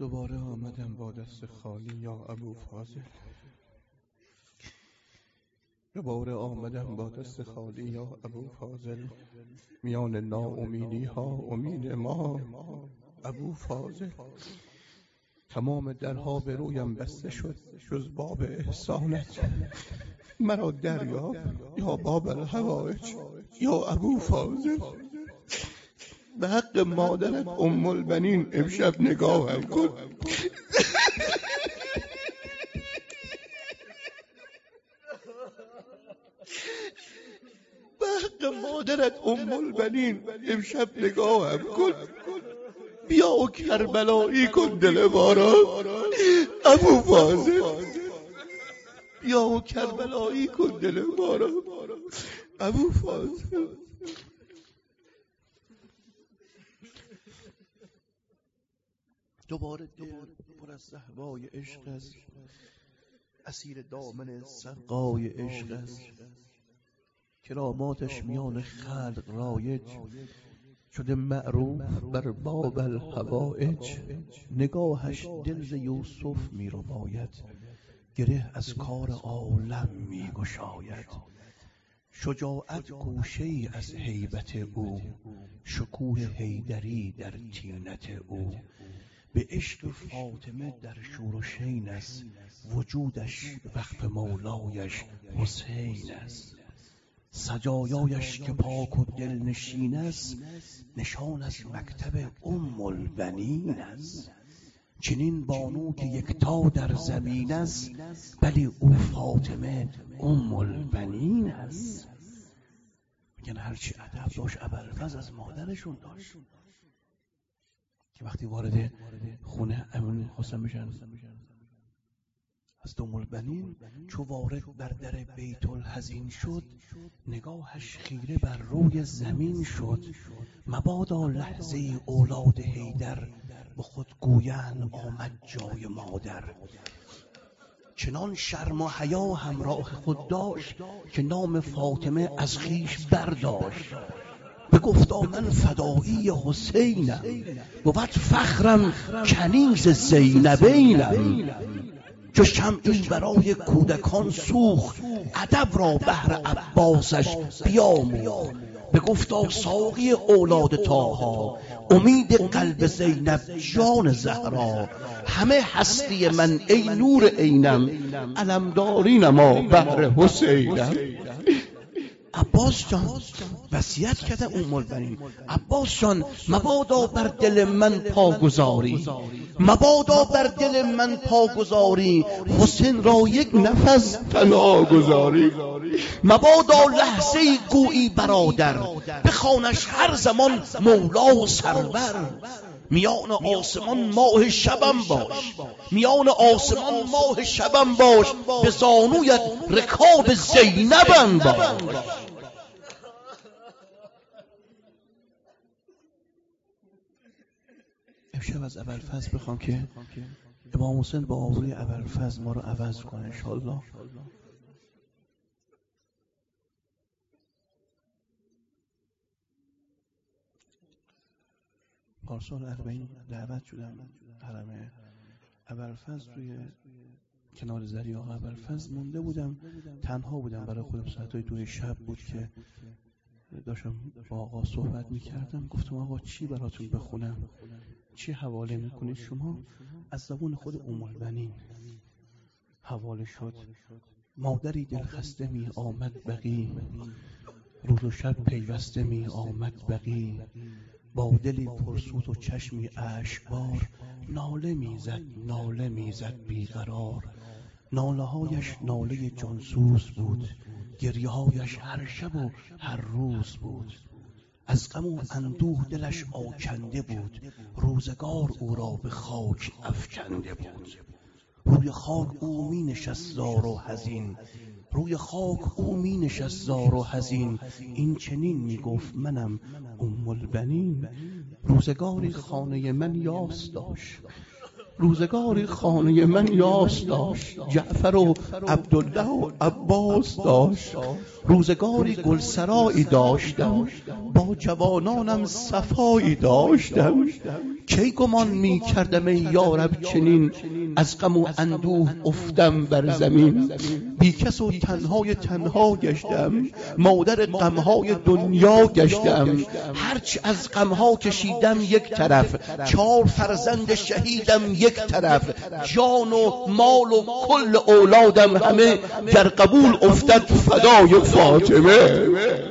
دوباره آمدم با دست خالی یا ابو فاضل. دوباره آمدم با دست خالی یا ابو فاضل. میان ناامیدی ها امید ما ابو فاضل. تمام درها به رویم بسته شد جز باب احسانت. مرا دریاب یا باب الحوائج یا ابو فاضل. به حق مادرت ام البنین امشب نگاهم کن. به حق مادرت ام البنین امشب نگاهم کن. بیا و کربلایی کن دل ما را ابو فاضل. بیا و کربلایی کن دل ما را ابو فاضل. دوباره دل پر از صحرای عشق است، اسیر دامن سرقای عشق است. کراماتش میان خلق رایج، شده معروف بر باب الحوائج. نگاهش دل ز یوسف می رباید، گره از کار عالم می گشاید. شجاعت گوشه‌ای از هیبت او، شکوه حیدری در طینت او. به عشق فاطمه در شور و شین است، وجودش وقف مولایش حسین است. سجایایش که پاک و دلنشین است، نشان از مکتب ام البنین است. چنین بانو که یکتا در زمین است، ولی او فاطمه ام البنین است. میگن هرچی ادب داشت ابوالفضل از مادرشون داشت که وقتی وارد خونه امین حسین میشن از ام البنین، چو وارد بر در بیت الحزین شد، نگاهش خیره بر روی زمین شد. مبادا لحظه اولاد حیدر، به خود گویند آمد جای مادر. چنان شرم و حیا همراه خود داشت، که نام فاطمه از خویش برداشت. بگفتا من فدایی حسینم، بود فخرم کنیز زینبینم. چو شمعی برای کودکان سوخت، ادب را بهر عباسش بیاموخت. بگفتا ساقی اولاد طاها، امید قلب زینب جان زهرا. همه هستی من ای نور عینم، علمداری نما بهر حسینم. عباس جان وصیت کرده ام البنین، عباس جان مبادا بر دل من پا گذاری، مبادا بر دل من پا گذاری. حسین را یک نفس فنا گذاری. مبادا لحظه گویی برادر، بخوانش هر زمان مولا و سرور. میان آسمان ماه شبم باش، میان آسمان ماه شبم باش. به زانویت رکاب زینبم باش. امشب از ابوالفضل بخوام که امام حسین با آبروی ابوالفضل ما رو عوض کنه انشالله. پارسال 40 دعوت شدم حرم ابوالفضل، توی کنار زریاق ابوالفضل مونده بودم، تنها بودم برای خودم. ساعتای 2 شب بود که داشتم با آقا صحبت میکردم. گفتم آقا چی براتون بخونم، چی حواله میکنید شما؟ از زبون خود ام البنین حواله شد. مادری دلخسته می آمد بقی، روز و شب پیوسته می آمد بقی. با دلی پرسوز و چشمی اشکبار، ناله میزد بیقرار. ناله هایش ناله جانسوز بود، گریه هایش هر شب و هر روز بود. از غم و اندوه دلش آکنده بود، روزگار او را به خاک افکنده بود. روی خاک او می نشست زار و حزین، روی خاک او می نشست زار و حزین. این چنین می گفت منم ام البنین. روزگاری خانه من یاس داشت، روزگاری خانه من یاس داشت، جعفر و عبدالله و عباس داشت. روزگاری گلسرایی داشتم، با جوانانم صفایی داشتم. کی گمان می کردم ای یارب چنین، از غم و اندوه افتم بر زمین. بی کس و تنها گشتم، مادر غمهای دنیا گشتم. هرچی از غمها کشیدم یک طرف، 4 فرزند شهیدم یک طرف. جان و مال و کل اولادم همه، گر قبول افتد فدای فاطمه.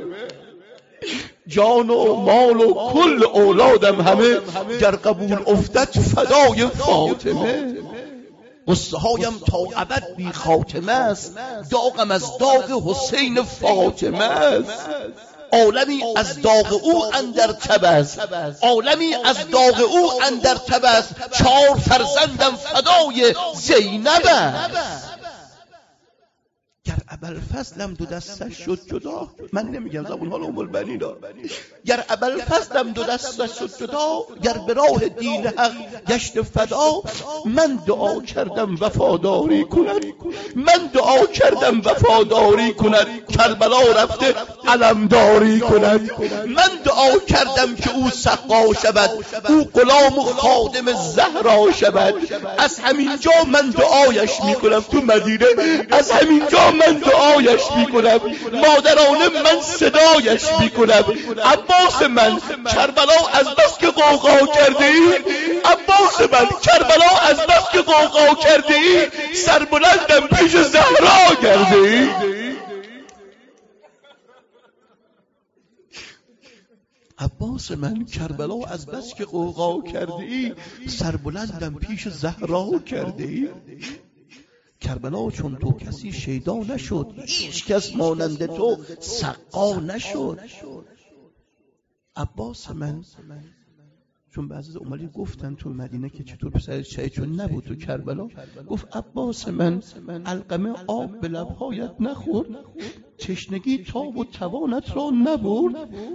جان و مال و کل اولادم همه، گر قبول افتد فدای فاطمه. قصه هایم تا ابد بی خاتمه است، داغم از داغ حسین فاطمه است. عالمی از داغ او اندر تب است، عالمی از داغ او اندر تب است. 4 فرزندم فدای زینب است. گر ابوالفضلم 2 دستش شد جدا، من نمیگم زبون حال ام البنین، گر ابوالفضلم 2 دستش شد جدا، گر به راه دین حق گشت فدا. من دعا کردم وفاداری کند، من دعا کردم وفاداری کند. کربلا رفته علمداری کند. من دعا کردم که او سقا شود، او غلام و خادم زهرا شود. از همینجا من دعایش میکنم تو مدینه، از همینجا من دعایش میکنم، مادرانه من صدایش میکنم. عباس من کربلا از بس که غوغا کرده ای، عباس من کربلا از بس که غوغا کرده ای، سربلندم پیش زهرا کرده ای. عباس من کربلا از بس که غوغا کرده ای، سربلندم پیش زهرا کرده ای. کربلا چون تو کسی شیدا نشد، هیچ کس مانند تو سقا نشد. عباس من چون بعضی اومالی گفتن تو مدینه که چطور پسر شهید چون نبود تو کربلا، گفت عباس من علقمه آب به لبهایت نخورد، تشنگی تاب و توانت را نبرد.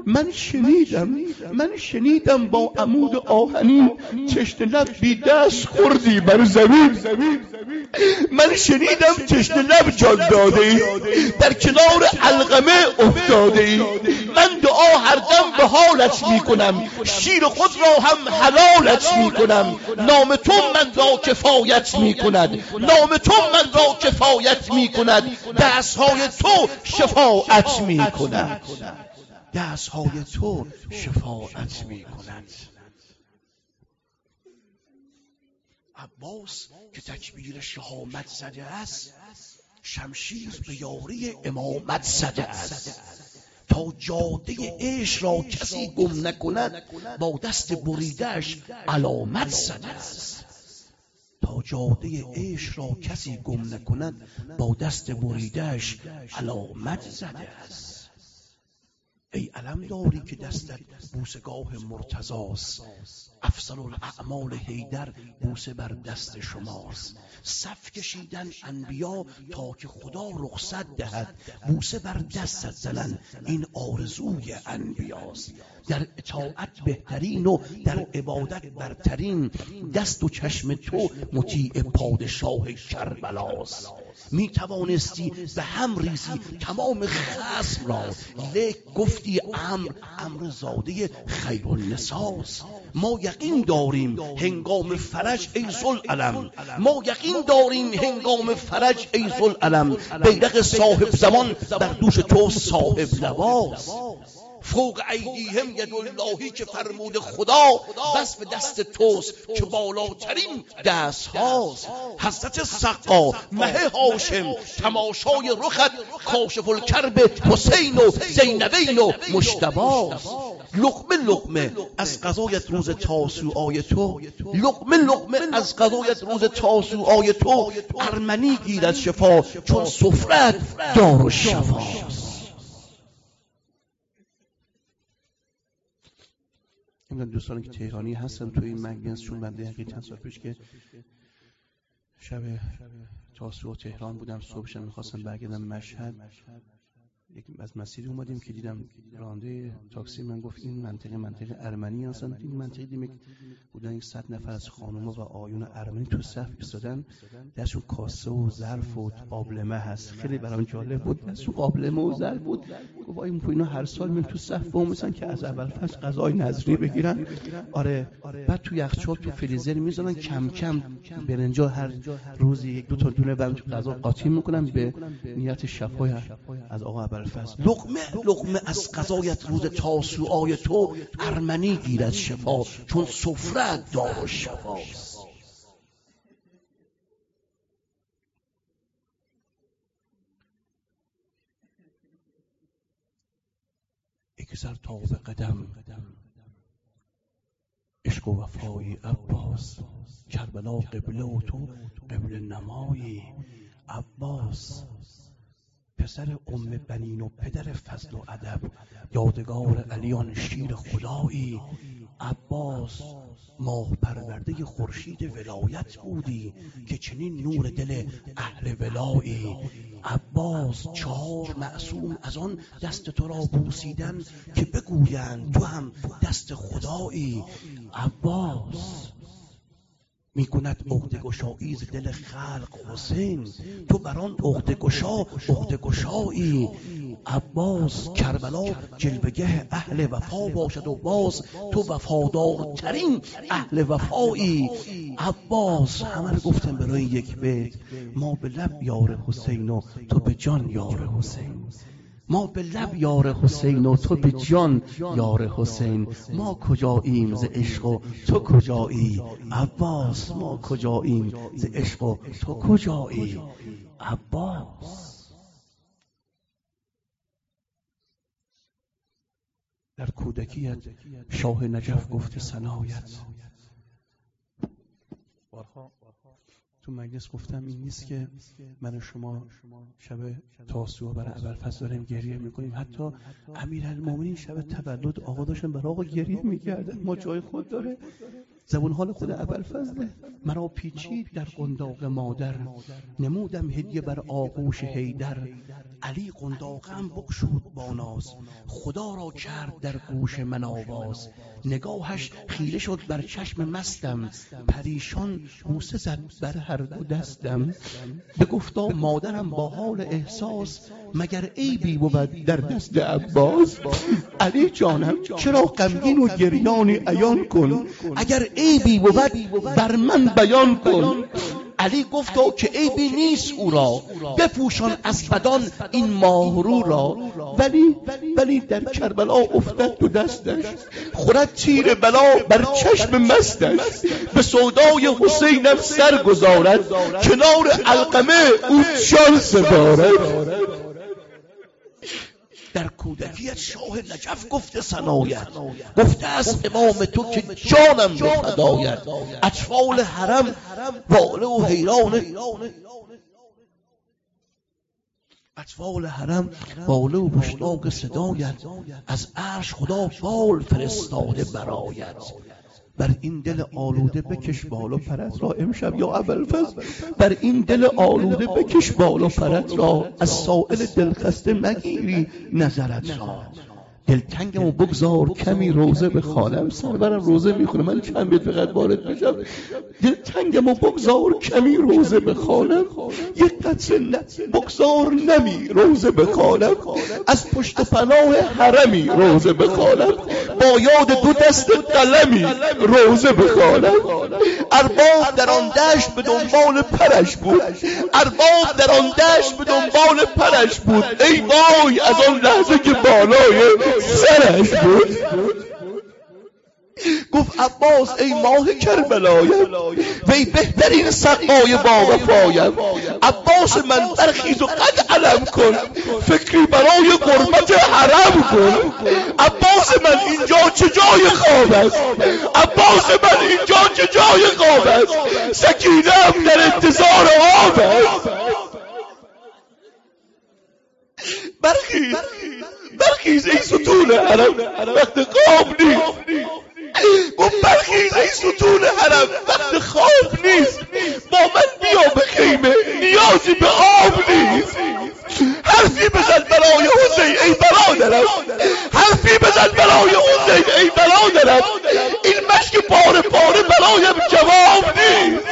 من شنیدم با عمود آهنین، تشنه لب بی دست خوردی بر زمین. من شنیدم تشنه لب جان داده ای، در کنار علقمه افتاده ای. من دعا هر دم به حالت میکنم، شیر خود را هم حلالت میکنم. نام تو من را کفایت میکند، نام تو من را کفایت میکند. دستهای تو شفاعت میکند، دستهای تو شفاعت میکند. عباس که تکبیر شهامت زده است، شمشیر به یاری امامت زده است. تا جاده عشق را کسی گم نکند، با دست بریده‌اش علامت زده است. تا جاده عشق را کسی گم نکند، با دست بریده‌اش علامت زده است. ای علمداری که دستت بوسگاه مرتضاست، افضل الاعمال حیدر بوسه بر دست شماست. صف کشیدن انبیا تا که خدا رخصت دهد، بوسه بر دستت زنن این آرزوی انبیاست. در اطاعت بهترین و در عبادت برترین، دست و چشم تو مطیع پادشاه کربلاست. می توانستی به هم ریزی تمام خصم را، لیک گفتی امر زاده خیرالنساست. ما یقین داریم هنگام فرج ای ذوالعلم، ما یقین داریم هنگام فرج ای ذوالعلم. بیرق صاحب زمان بر دوش تو صاحب لواست. فوق ایدیهم ید اللهی که فرمود خدا، بس به دست توست که بالاترین دست هاست. حضرت سقا مه هاشم، تماشای رخت کاشف الکرب حسین و زینبین و مجتباست. لقمه لقمه از قضایت روز تاسوعای تو، لقمه لقمه از قضایت روز تاسوعای تو، ارمنی گیرد شفا چون سفرت دارالشفاست. من دوستانی که تهرانی هستن توی این مجلس، چون من دقیقی چند سال پیش که شب تاسوع تهران بودم، صبحش میخواستم برگردم مشهد، از مسیری اومدیم که دیدم راننده تاکسی من گفت این منطقه ارمنی هستن. این منطقه دیدیم بودن 100 نفر از خانوما و آیون ارمنی تو صف ایستادن، دستشون کاسه و ظرف و قابلمه هست. خیلی برام جالب بود، دستشون قابلمه و ظرف بود. گفت اینا هر سال میان تو صف وایسن که از اول فصل غذای نظری بگیرن. آره بعد تو یخچال تو فریزر میذارن، کم کم برنجا هر روز یک دو تا دونه برام تو غذا قاطی میکنن به نیت شفای از آقا ابوالفضل. لقمه از غذایت روز تاسوعای تو ارمنی گیرد شفا، چون سفره دار و شفاست. اگذر تا به قدم عشق و وفای عباس، کربلا قبله و تو قبله نمایی عباس. پسر بنین و پدر فضل و ادب، یادگار علیان شیر خدایی عباس. ماه پرورده خورشید ولایت بودی، که چنین نور دل اهل ولایی عباس. 4 معصوم از آن دست تو را بوسیدن، که بگویند تو هم دست خدایی عباس. میکند عقده گشایی ز دل خلق حسین، تو بران عقده گشایی عباس. کربلا جلوگه اهل وفا باشد و باز تو وفادارترین اهل وفایی عباس. همه گفتم برای یک بیت، ما به لب یار حسین و تو به جان یار حسین. ما به لب یار حسین و تو به جان یار حسین. ما کجاییم ز عشق و تو کجایی عباس. ما کجاییم ز عشق و تو کجایی عباس. در کودکیت شاه نجف گفته ثنایت. تو مجلس گفتم این نیست که من و شما شب تاسوعا برای ابوالفضل داریم گریه میکنیم. حتی امیرالمومنین شب تولد آقا داشتن برای آقا گریه میکردن. ما جای خود داره، زبون حال خود ابوالفضل. مرا پیچید در قنداق مادر، نمودم هدیه بر آغوش حیدر. علی قنداقم بگشود با ناز، خدا را کرد در گوش من آواز. نگاهش خیره شد بر چشم مستم، پریشان بوسه زد بر هر دو دستم. بگفتا مادرم با حال احساس، مگر عیبی بود در دست عباس. علی جانم چرا غمگین و گریانی عیان کن، اگر عیبی بود بر من بیان کن. علی گفتا که عیبی نیست او را، بپوشان از بدان این ماهرو را. ولی در کربلا افتد دو دستش، خورد تیر بلا بر چشم مستش. به سودای حسینم سر گذارد، کنار علقمه او جان سپارد. در کودکیت شاه نجف گفته ثنایت، گفته از امام تو که جانم به فدایت. اطفال حرم واله و حیران، اطفال حرم واله و مشتاق صدایت. از عرش خدا بال فرستاده برایت. بر این دل آلوده بکش بالا پرت را امشب یا ابوالفضل. بر این دل آلوده بکش بالا پرت را، از سائل دلخسته مگیری نظرت را. دلتنگمو بگذار کمی روزه بخوانم. سرورم روزه میخونه، من چند بیت فقط وارد بشم. دلتنگمو بگذار کمی روزه بخوانم، یک قطره بگذار نمی روزه بخوانم. از پشت پناه حرمی روزه بخوانم، با یاد دو دست قلمی روزه بخوانم. ارباب در آن دشت به دنبال پرش بود، ارباب در آن دشت به دنبال پرش بود. ای وای از آن لحظه که بالای سرش بود. گفت عباس ای ماه کربلایم، وی بهترین سقای با وفایم. عباس من برخیز و قد علم کن، فکری برای غربت حرم کن. عباس من اینجا چه جای خواب است، عباس من اینجا چه جای خواب است. سکینه‌ام در انتظار آب است. برخیز ای ستون حرم، وقت خواب نیست. گفت برخیز ای ستون حرم، وقت خواب نیست. با من بیا به خیمه، نیازی به آب نیست. حرفی بزن برای حسین پاره پاره برایم جواب نیست.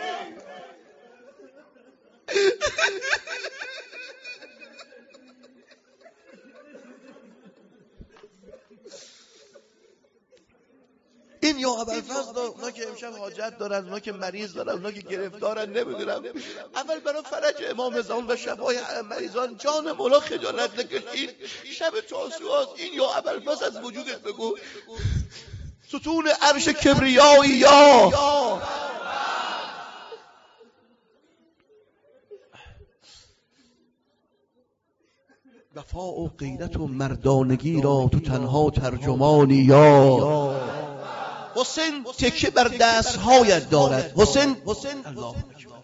این یا ابوالفضل، اونا که امشب حاجت دارن، اونا که مریض دارن، اونا که گرفتارن، نمیدونم اول برای فرج امام زمان و شفای مریضان جان مولا خجالت نکشید. شب تاسوعاست، این یا ابوالفضل از وجودت بگو. ستون عرش کبریایی یا وفا و غیرت و مردانگی را تو تنها ترجمانی یا حسین تکه بر دستهایت دارد. حسین الله اکبر.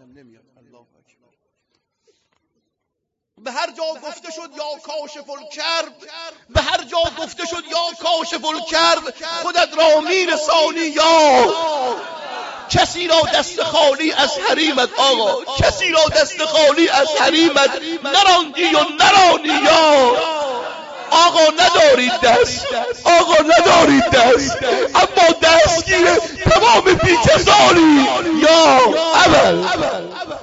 به هر جا گفته شد یا کاشف الکرب، به هر جا گفته شد یا کاشف الکرب، خودت را میرسانی یا کسی را دست خالی از حریمت آقا، کسی را دست خالی از حریمت نراندی و نرانی یا آقا ندارید دست، آقا ندارید دست، اما دستگیر تمام بیکسانی یا اول